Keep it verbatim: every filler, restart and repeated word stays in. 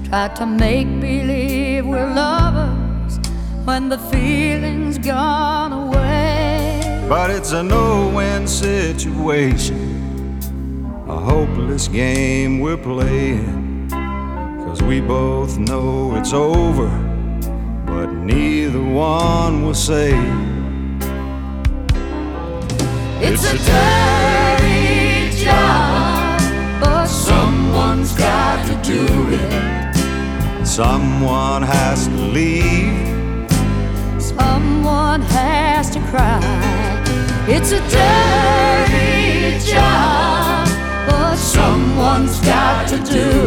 Try to make believe we're lovers when the feeling's gone away. But it's a no-win situation, a hopeless game we're playing, 'cause we both know it's over, but neither one will say. It's a dirty job, but someone's got to do it. Someone has to leave, someone has to cry. It's a dirty job, but someone's got to do